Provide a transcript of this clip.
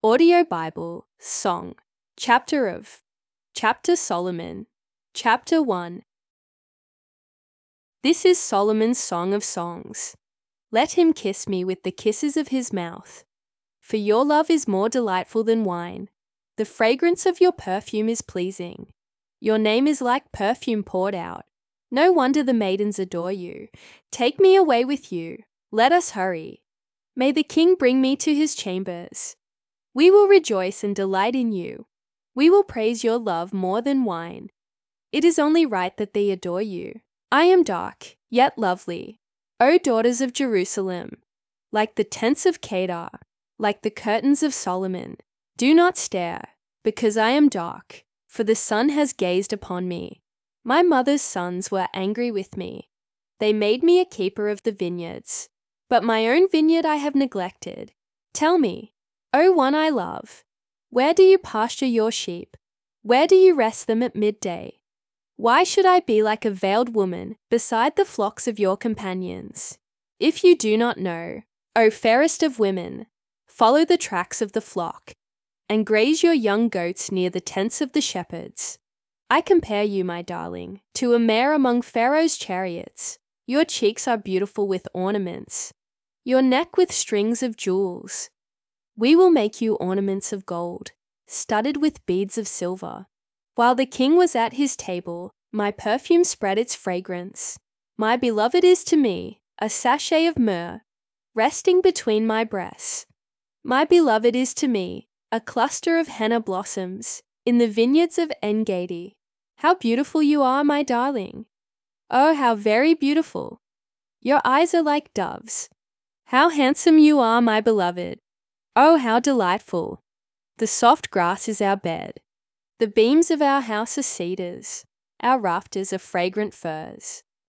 Audio Bible, Song, Chapter Solomon, Chapter 1. This is Solomon's Song of Songs. Let him kiss me with the kisses of his mouth. For your love is more delightful than wine. The fragrance of your perfume is pleasing. Your name is like perfume poured out. No wonder the maidens adore you. Take me away with you. Let us hurry. May the king bring me to his chambers. We will rejoice and delight in you. We will praise your love more than wine. It is only right that they adore you. I am dark, yet lovely. O daughters of Jerusalem, like the tents of Kedar, like the curtains of Solomon. Do not stare, because I am dark, for the sun has gazed upon me. My mother's sons were angry with me. They made me a keeper of the vineyards. But my own vineyard I have neglected. Tell me, O one I love, where do you pasture your sheep? Where do you rest them at midday? Why should I be like a veiled woman beside the flocks of your companions? If you do not know, O fairest of women, follow the tracks of the flock, and graze your young goats near the tents of the shepherds. I compare you, my darling, to a mare among Pharaoh's chariots. Your cheeks are beautiful with ornaments, your neck with strings of jewels. We will make you ornaments of gold, studded with beads of silver. While the king was at his table, my perfume spread its fragrance. My beloved is to me a sachet of myrrh, resting between my breasts. My beloved is to me a cluster of henna blossoms in the vineyards of En-Gedi. How beautiful you are, my darling! Oh, how very beautiful! Your eyes are like doves. How handsome you are, my beloved! Oh, how delightful! The soft grass is our bed. The beams of our house are cedars. Our rafters are fragrant firs.